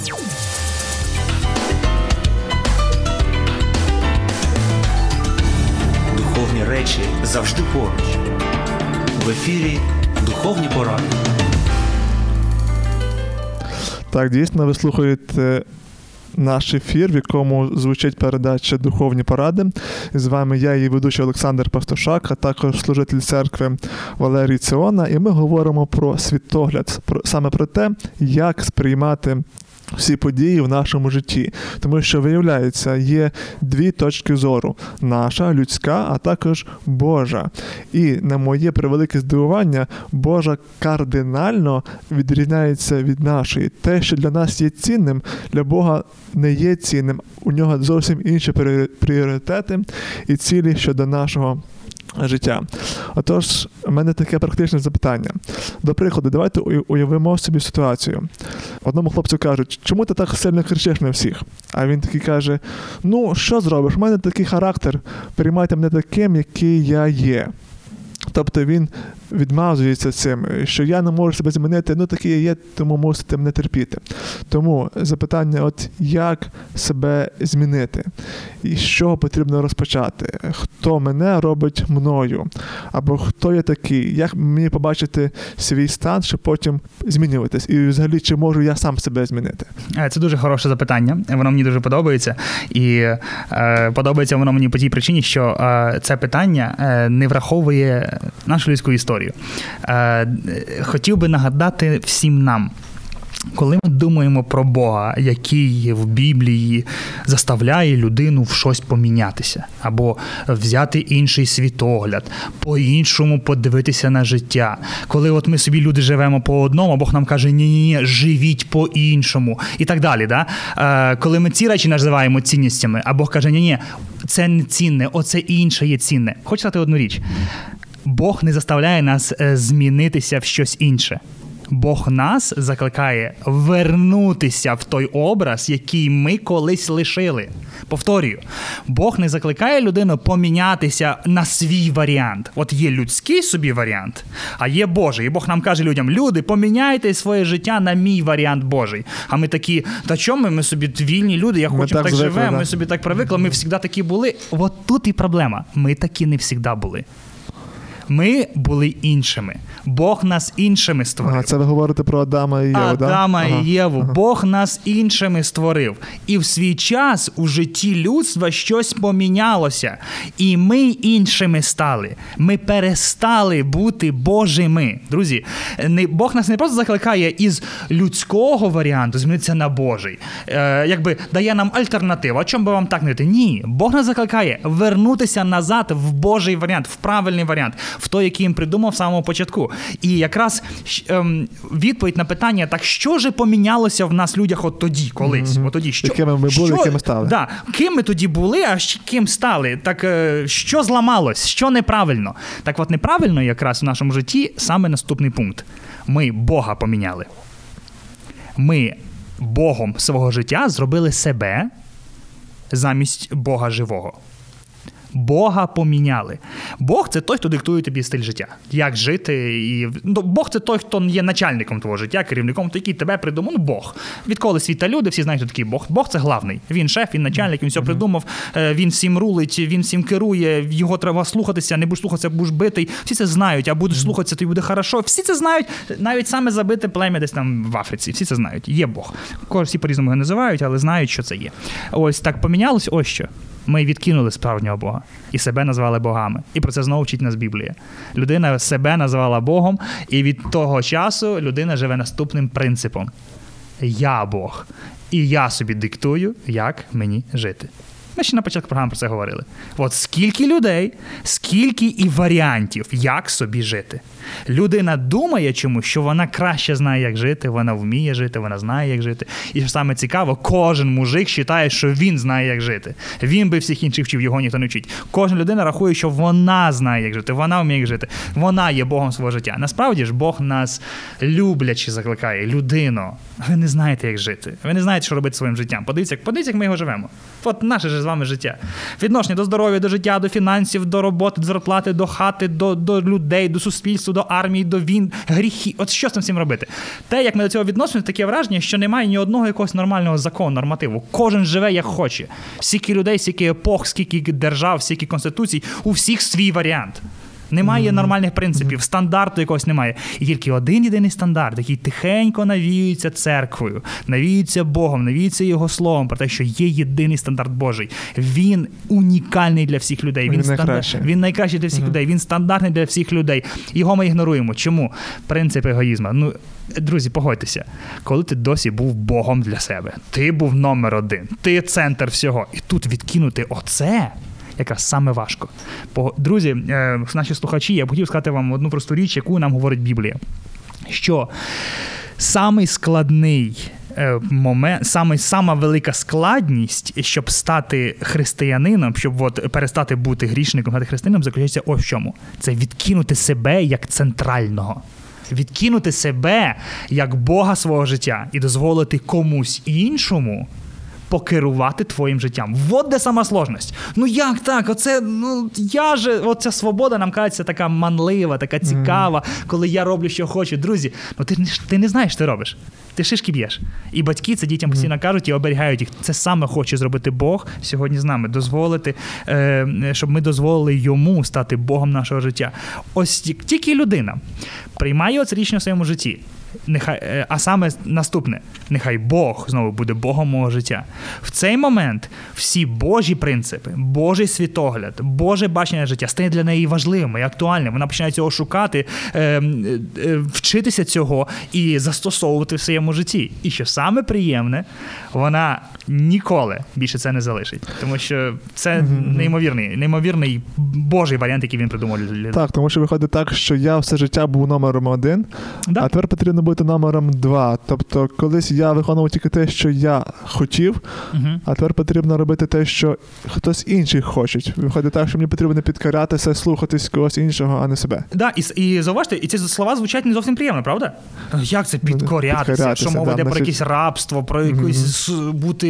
Духовні речі завжди поруч. В ефірі Духовні поради. Так, дійсно, ви слухаєте наш ефір, в якому звучить передача «Духовні поради». З вами я, її ведучий Олександр Пастушак, а також служитель церкви Валерій Ціона. І ми говоримо про світогляд, про, саме про те, як сприймати всі події в нашому житті. Тому що, виявляється, є дві точки зору. Наша, людська, а також Божа. І, на моє превелике здивування, Божа кардинально відрізняється від нашої. Те, що для нас є цінним, для Бога не є цінним. У нього зовсім інші пріоритети і цілі щодо нашого життя. Отож, у мене таке практичне запитання. До прикладу, давайте уявимо собі ситуацію. Одному хлопцю кажуть, чому ти так сильно кричиш на всіх? А він такий каже, ну, що зробиш, у мене такий характер, приймайте мене таким, який я є. Тобто він відмазується цим, що я не можу себе змінити, ну такий я є, тому мусите мене терпіти. Тому запитання, от як себе змінити? І з чого потрібно розпочати? Хто мене робить мною? Або хто я такий? Як мені побачити свій стан, щоб потім змінюватись? І взагалі, чи можу я сам себе змінити? Це дуже хороше запитання, воно мені дуже подобається. І е, подобається воно мені по тій причині, що е, це питання е, не враховує нашу людську історію. Е, хотів би нагадати всім нам, коли ми думаємо про Бога, який в Біблії заставляє людину в щось помінятися, або взяти інший світогляд, по-іншому подивитися на життя. Коли от ми собі, люди, живемо по одному, а Бог нам каже, ні-ні-ні, живіть по-іншому, і так далі. Да? Е, коли ми ці речі називаємо цінностями, а Бог каже, ні-ні, це не цінне, оце інше є цінне. Хочу сказати одну річ. Бог не заставляє нас змінитися в щось інше. Бог нас закликає вернутися в той образ, який ми колись лишили. Повторюю, Бог не закликає людину помінятися на свій варіант. От є людський собі варіант, а є Божий. І Бог нам каже людям, люди, поміняйте своє життя на мій варіант Божий. А ми такі, та чому ми, ми собі вільні люди, я хочу так, так живемо, ми собі так привикли, ми завжди такі були. От тут і проблема. Ми такі не завжди були. Ми були іншими. Бог нас іншими створив. Ага, це ви говорите про Адама і Єву, Адама да? Адама ага. і Єву. Ага. Бог нас іншими створив. І в свій час у житті людства щось помінялося. І ми іншими стали. Ми перестали бути Божими. Друзі, не, Бог нас не просто закликає із людського варіанту змінитися на Божий. Е, якби дає нам альтернативу. А чому би вам так не йти? Ні. Бог нас закликає вернутися назад в Божий варіант, в правильний варіант, в той, який він придумав в самому початку. І якраз ем, відповідь на питання, так що ж помінялося в нас людях от тоді, колись? Mm-hmm. От тоді, що, якими ми були, що, якими стали. Да, ким ми тоді були, а ким стали? Так е, що зламалось? Що неправильно? Так от неправильно якраз в нашому житті саме наступний пункт. Ми Бога поміняли. Ми Богом свого життя зробили себе замість Бога живого. Бога поміняли. Бог – це той, хто диктує тобі стиль життя. Як жити. І... Ну, Бог – це той, хто є начальником твого життя, керівником, той, який тебе придумав. Ну, Бог. Відколи світ та люди, всі знають, хто такий Бог. Бог – це главний. Він шеф, він начальник, він все придумав, він всім рулить, він всім керує, його треба слухатися, не будеш слухатися, будеш битий. Всі це знають, а будеш слухатися, то й буде хорошо. Всі це знають, навіть саме забите плем'я десь там в Африці. Всі це знають. Є Бог. Всі по-різному його називають, але знають, що це є. Ось так помінялось, ось що. Ми відкинули справжнього Бога і себе назвали богами. І про це знову вчить нас Біблія. Людина себе назвала Богом, і від того часу людина живе наступним принципом. Я Бог, і я собі диктую, як мені жити. Ми ще на початку програми про це говорили. От скільки людей, скільки і варіантів, як собі жити. Людина думає чомусь, що вона краще знає, як жити, вона вміє жити, вона знає, як жити. І що саме цікаво, кожен мужик вважає, що він знає, як жити. Він би всіх інших вчив, його ніхто не вчить. Кожна людина рахує, що вона знає, як жити, вона вміє, як жити. Вона є Богом свого життя. Насправді ж, Бог нас люблячи закликає. Людино, ви не знаєте, як жити. Ви не знаєте, що робити своїм життям. Подивіться, подивіться, як ми його живемо. От наше ж з вами життя. Відношення до здоров'я, до життя, до фінансів, до роботи, до зарплати, до хати, до, до людей, до суспільства, до армії, до війн, гріхи. От що з цим всім робити? Те, як ми до цього відносимося, таке враження, що немає ні одного якогось нормального закону, нормативу. Кожен живе, як хоче. Скільки людей, скільки епох, скільки держав, скільки конституцій, у всіх свій варіант. Немає mm-hmm. нормальних принципів, стандарту якогось немає. І тільки один єдиний стандарт, який тихенько навіюється церквою, навіюється Богом, навіюється Його Словом, про те, що є єдиний стандарт Божий. Він унікальний для всіх людей. Він, він, стандар... найкращий. він найкращий для всіх mm-hmm. людей. Він стандартний для всіх людей. Його ми ігноруємо. Чому? Принцип егоїзму. Ну, друзі, погодьтеся. Коли ти досі був Богом для себе, ти був номер один, ти центр всього. І тут відкинути оце якраз саме важко. Друзі, наші слухачі, я б хотів сказати вам одну просту річ, яку нам говорить Біблія. Що самий складний момент, саме, сама велика складність, щоб стати християнином, щоб от, перестати бути грішником, стати християнином, заключається ось в чому. Це відкинути себе як центрального. Відкинути себе як Бога свого життя і дозволити комусь іншому покерувати твоїм життям. Вот де сама сложність. Ну як так? Оце, ну, я же, оця свобода нам кажеться така манлива, така цікава, mm. коли я роблю, що хочу. Друзі, ну ти, ти не знаєш, що ти робиш. Ти шишки б'єш. І батьки це дітям постійно mm. кажуть і оберігають їх. Це саме хоче зробити Бог сьогодні з нами. Дозволити, е, щоб ми дозволили йому стати Богом нашого життя. Ось тільки людина приймає оце рішення в своєму житті. Нехай, а саме наступне, нехай Бог знову буде Богом мого життя. В цей момент всі Божі принципи, Божий світогляд, Боже бачення життя стає для неї важливим і актуальним. Вона починає цього шукати, е, е, вчитися цього і застосовувати в своєму житті. І що саме приємне, вона ніколи більше це не залишить. Тому що це mm-hmm. неймовірний, неймовірний Божий варіант, який він придумав для людей. Так, тому що виходить так, що я все життя був номером один, да. А тепер потрібно бути номером два. Тобто, колись я виконував тільки те, що я хотів, uh-huh. а тепер потрібно робити те, що хтось інший хоче. Виходить так, що мені потрібно підкорятися, слухатись когось іншого, а не себе. Да, і, і зауважте, і ці слова звучать не зовсім приємно, правда? Як це підкорятися? Що мова йде да, про якесь рабство, про якусь uh-huh. бути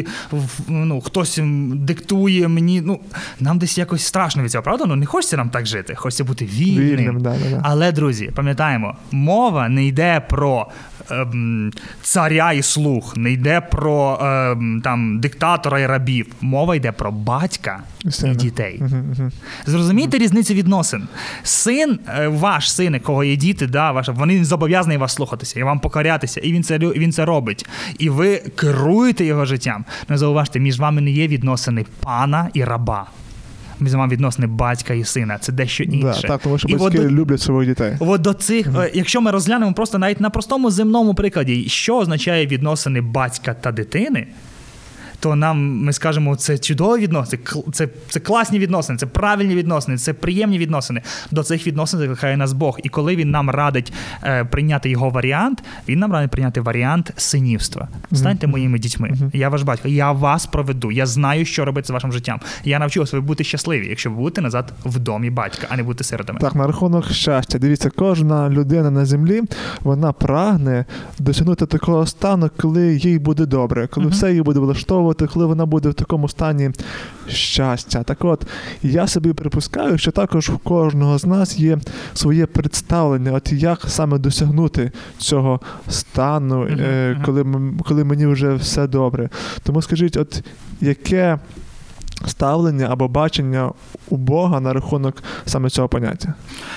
ну, хтось диктує мені. Ну, нам десь якось страшно від цього, правда? Ну, не хочеться нам так жити, хочеться бути вільним. Вільним, да, да, да. Але, друзі, пам'ятаємо, мова не йде про ем, царя і слуг, не йде про ем, там, диктатора і рабів. Мова йде про батька і дітей. Угу, угу. Зрозумієте різницю відносин? Син, ваш син, у кого є діти, да, ваш, вони зобов'язані вас слухатися і вам покорятися, і він це, він це робить. І ви керуєте його життям. Не зауважте, між вами не є відносини пана і раба. Між вами відносини батька і сина. Це дещо інше. Да, так, тому що і батьки от, люблять своїх дітей. От до цих, mm-hmm. якщо ми розглянемо просто навіть на простому земному прикладі, що означає відносини батька та дитини, то нам, ми скажемо, це чудові відносини, це, це класні відносини, це правильні відносини, це приємні відносини. До цих відносин закликає нас Бог. І коли він нам радить е, прийняти його варіант, він нам радить прийняти варіант синівства. Станьте mm-hmm. моїми дітьми. Mm-hmm. Я ваш батько, я вас проведу, я знаю, що робити з вашим життям. Я навчу вас, ви бути щасливі, якщо ви будете назад в домі батька, а не будете сиротами. Так, на рахунок щастя. Дивіться, кожна людина на землі, вона прагне досягнути такого стану, коли їй буде добре, коли mm-hmm. все їй буде влаштовувати, коли вона буде в такому стані щастя. Так от, я собі припускаю, що також у кожного з нас є своє представлення, от як саме досягнути цього стану, mm-hmm. е, коли, коли мені вже все добре. Тому скажіть, от яке ставлення або бачення у Бога на рахунок саме цього поняття?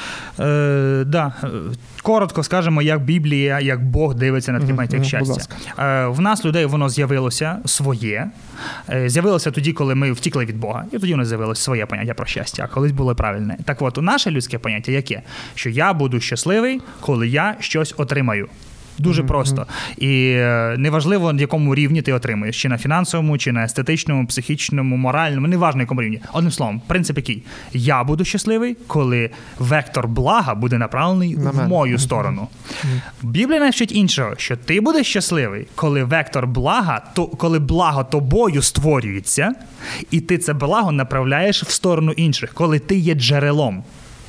Е, да. Коротко скажемо, як Біблія, як Бог дивиться на таке поняття, як щастя. Е, в нас, людей, воно з'явилося своє. Е, з'явилося тоді, коли ми втікли від Бога. І тоді воно з'явилося своє поняття про щастя, а колись було правильне. Так от, наше людське поняття яке? Що я буду щасливий, коли я щось отримаю. Дуже mm-hmm. просто. І е, неважливо, на якому рівні ти отримуєш. Чи на фінансовому, чи на естетичному, психічному, моральному. Неважно, на якому рівні. Одним словом, принцип який? Я буду щасливий, коли вектор блага буде направлений на в мене. мою сторону. Mm-hmm. Біблія нас вчить іншого, що ти будеш щасливий, коли вектор блага, то, коли благо тобою створюється, і ти це благо направляєш в сторону інших, коли ти є джерелом.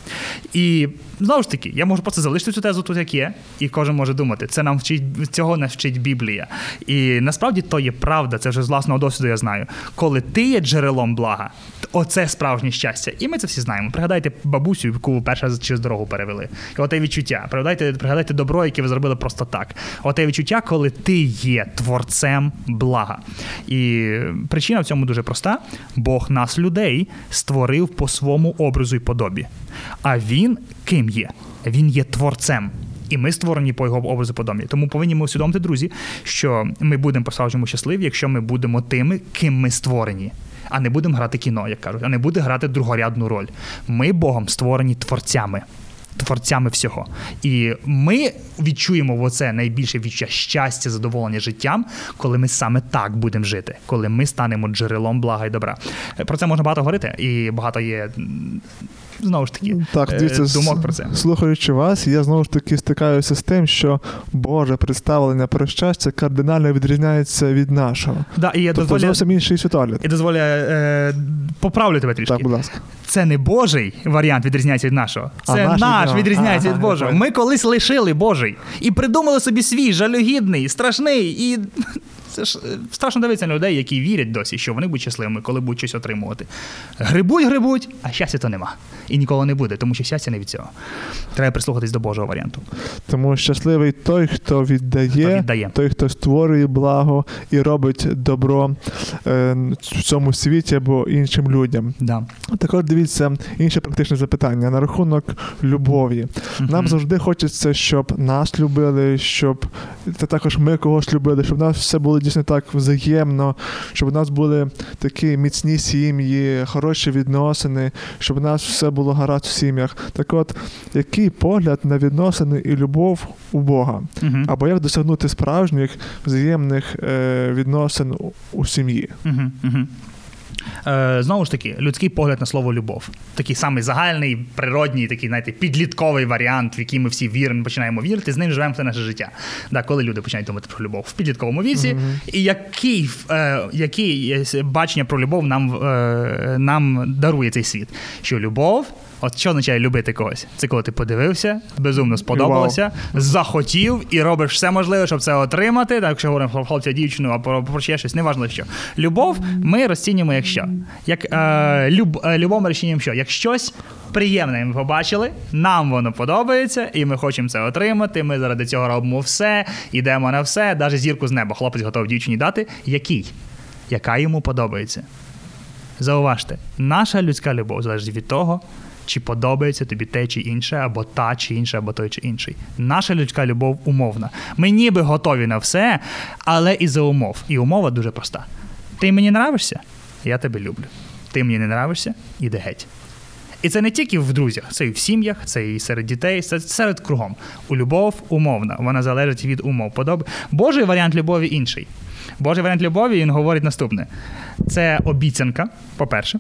І, знову ж таки, я можу просто залишити цю тезу тут, як є, і кожен може думати, це нам вчить, цього нас вчить Біблія. І насправді то є правда, це вже з власного досвіду я знаю. Коли ти є джерелом блага, оце справжнє щастя. І ми це всі знаємо. Пригадайте бабусю, яку перша через дорогу перевели. І оте відчуття. Пригадайте, пригадайте добро, яке ви зробили просто так. Оте відчуття, коли ти є творцем блага. І причина в цьому дуже проста. Бог нас, людей, створив по своєму образу і подобі. А він ким є? Він є творцем. І ми створені по його образу подобі. Тому повинні ми усвідомити, друзі, що ми будемо по-справжньому щасливі, якщо ми будемо тими, ким ми створені. А не будемо грати кіно, як кажуть, а не буде грати другорядну роль. Ми Богом створені творцями. Творцями всього. І ми відчуємо оце найбільше відчуття щастя, задоволення життям, коли ми саме так будемо жити, коли ми станемо джерелом блага і добра. Про це можна багато говорити, і багато є, знову ж таки, так, дивіться, думок про це. Слухаючи вас, я знову ж таки стикаюся з тим, що Боже представлення про щастя кардинально відрізняється від нашого. Да, і я тобто дозволяю, зовсім інший світогляд. І дозволяю е, поправлю тебе трішки. Так, будь ласка. Це не Божий варіант відрізняється від нашого. Це а, наш, наш відрізняється ага, від Божого. ага. Ми колись лишили Божий. І придумали собі свій, жалюгідний, страшний. І це ж страшно дивитися на людей, які вірять досі, що вони будуть щасливими, коли будуть щось отримувати. Грибуть, грибуть, а щастя то нема. І ніколи не буде, тому що щастя не від цього. Треба прислухатись до Божого варіанту. Тому щасливий той, хто віддає, хто віддає. той, хто створює благо і робить добро е, в цьому світі або іншим людям. Да. Також дивіться, інше практичне запитання на рахунок любові. Mm-hmm. Нам завжди хочеться, щоб нас любили, щоб та також ми когось любили, щоб у нас все було дійсно так взаємно, щоб у нас були такі міцні сім'ї, хороші відносини, щоб у нас все було гаразд в сім'ях. Так от, який погляд на відносини і любов у Бога? Uh-huh. Або як досягнути справжніх взаємних е, відносин у, у сім'ї? Uh-huh. Uh-huh. Е, знову ж таки, людський погляд на слово «любов». Такий самий загальний, природній, такий, знаєте, підлітковий варіант, в який ми всі віримо, починаємо вірити, з ним живемо все наше життя. Да, коли люди починають думати про любов в підлітковому віці, mm-hmm. і який, е, який бачення про любов нам, е, нам дарує цей світ. Що любов, от що означає любити когось? Це коли ти подивився, безумно сподобалося, wow. захотів і робиш все можливе, щоб це отримати, так, якщо говоримо про хлопця, дівчину, або про ще щось, неважно що. Любов ми розцінюємо як що? Як е, люб, е, любов ми розцінюємо що? Як щось приємне ми побачили, нам воно подобається, і ми хочемо це отримати, ми заради цього робимо все, йдемо на все, навіть зірку з неба хлопець готовий дівчині дати. Який? Яка йому подобається? Зауважте, наша людська любов залежить від того, чи подобається тобі те чи інше, або та чи інша, або той чи інший. Наша людська любов умовна. Ми ніби готові на все, але і за умов. І умова дуже проста. Ти мені нравишся? Я тебе люблю. Ти мені не нравишся? Іди геть. І це не тільки в друзях, це і в сім'ях, це і серед дітей, це серед кругом. У любов умовна, вона залежить від умов. Подоб... Божий варіант любові інший. Божий варіант любові, він говорить наступне. Це обіцянка, по-перше,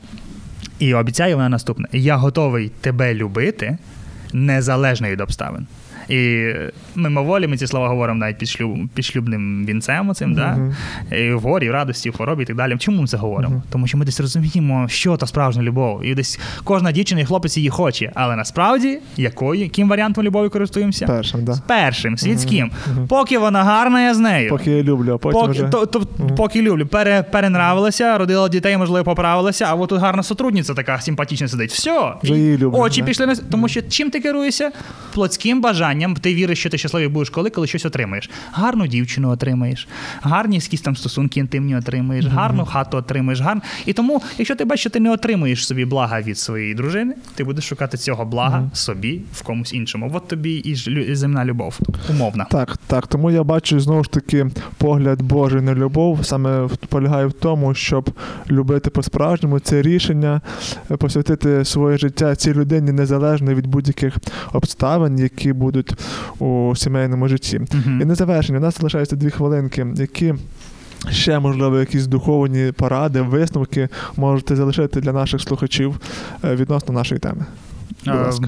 і обіцяє вона наступне. Я готовий тебе любити незалежно від обставин. І мимоволі ми ці слова говоримо навіть під, шлюб, під шлюбним вінцем оцим, uh-huh. да? І в горі, в радості, в хворобі і так далі. Чому ми це говоримо? Uh-huh. Тому що ми десь розуміємо, що то справжня любов. І десь кожна дівчина і хлопець її хоче. Але насправді, якою, яким варіантом любові користуємося? Першим, да. З першим, світським. Uh-huh. Поки вона гарна, я з нею. Поки я люблю, а потім поки, вже... то, то, uh-huh. Поки люблю. Пере, перенравилася, родила дітей, можливо, поправилася, а от тут гарна сотрудниця така симпатична сидить. Все. Вже її люблю. Очі да? пішли на... Тому що чим ти керуєшся? Плотським бажанням. Ти віриш, що ти щасливий будеш коли, коли щось отримаєш. Гарну дівчину отримаєш, гарні якісь там стосунки інтимні отримаєш, mm-hmm. гарну хату отримаєш, гарну. І тому, якщо ти бачиш, що ти не отримуєш собі блага від своєї дружини, ти будеш шукати цього блага mm-hmm. собі в комусь іншому. От тобі і земна любов, умовна. Так, так. Тому я бачу, знову ж таки, погляд Божий на любов саме полягає в тому, щоб любити по-справжньому. Це рішення посвятити своє життя цій людині незалежно від будь-яких обставин, які будуть у сімейному житті. Uh-huh. І на завершення, у нас залишається дві хвилинки, які ще, можливо, якісь духовні поради, висновки можете залишити для наших слухачів відносно нашої теми. Будь ласка.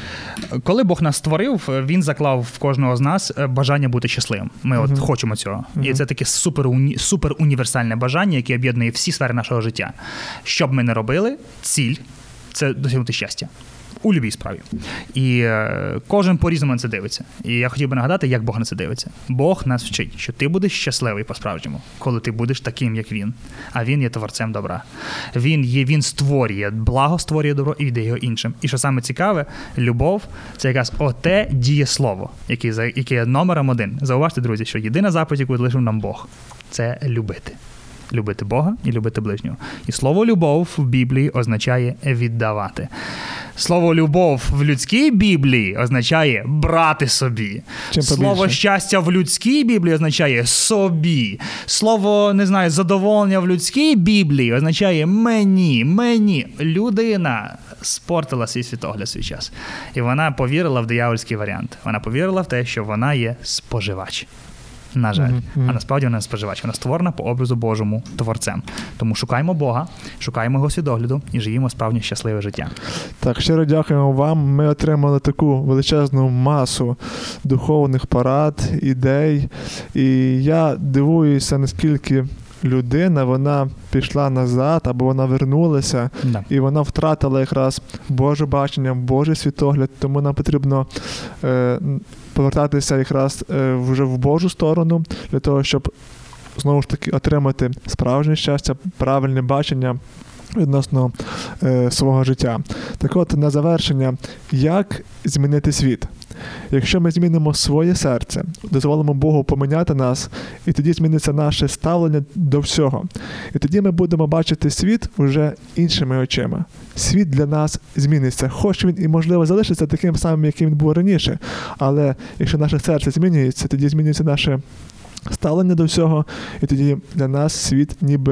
Коли Бог нас створив, Він заклав в кожного з нас бажання бути щасливим. Ми uh-huh. от хочемо цього. Uh-huh. І це таке супер, уні, супер універсальне бажання, яке об'єднує всі сфери нашого життя. Що б ми не робили, ціль – це досягнути щастя. У любій справі. І е, кожен по-різному на це дивиться. І я хотів би нагадати, як Бог на це дивиться. Бог нас вчить, що ти будеш щасливий по-справжньому, коли ти будеш таким, як Він. А Він є творцем добра. Він є, Він створює благо, створює добро і віддає його іншим. І що саме цікаве, любов – це якраз оте дієслово, яке, яке є номером один. Зауважте, друзі, що єдина заповідь, яку залишив нам Бог – це любити. Любити Бога і любити ближнього. І слово «любов» в Біблії означає «віддавати». Слово «любов» в людській Біблії означає «брати собі». Чим Слово побільше? «щастя» в людській Біблії означає «собі». Слово, не знаю, «задоволення» в людській Біблії означає «мені», «мені». Людина спортила свій світогляд свій час. І вона повірила в диявольський варіант. Вона повірила в те, що вона є споживач. На жаль. Mm-hmm. А насправді вона не споживач. Вона створена по образу Божому творцем. Тому шукаємо Бога, шукаємо його світогляду і живімо справді щасливе життя. Так, щиро дякуємо вам. Ми отримали таку величезну масу духовних порад, ідей. І я дивуюся, наскільки людина, вона пішла назад, або вона вернулася, да. і вона втратила якраз Боже бачення, Божий світогляд. Тому нам потрібно е, повертатися якраз е, вже в Божу сторону, для того, щоб знову ж таки отримати справжнє щастя, правильне бачення відносно е, свого життя. Так от, на завершення, як змінити світ? Якщо ми змінимо своє серце, дозволимо Богу поміняти нас, і тоді зміниться наше ставлення до всього. І тоді ми будемо бачити світ вже іншими очима. Світ для нас зміниться. Хоч він і, можливо, залишиться таким самим, яким він був раніше. Але якщо наше серце змінюється, тоді змінюється наше ставлення до всього, і тоді для нас світ ніби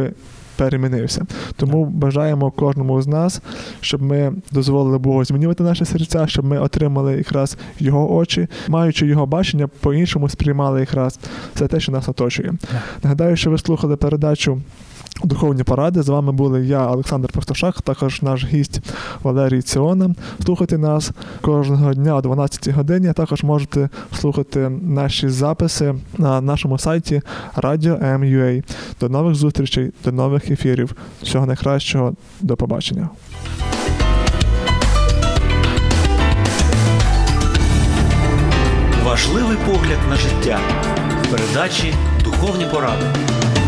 перемінився. Тому бажаємо кожному з нас, щоб ми дозволили Богу змінювати наші серця, щоб ми отримали якраз Його очі, маючи Його бачення, по-іншому сприймали якраз все те, що нас оточує. Нагадаю, що ви слухали передачу «Духовні поради». З вами були я, Олександр Пастушак, також наш гість Валерій Ціона. Слухайте нас кожного дня о дванадцятій годині, а також можете слухати наші записи на нашому сайті радіо ем крапка ю а. До нових зустрічей, до нових ефірів. Всього найкращого, до побачення. Важливий погляд на життя в передачі «Духовні поради».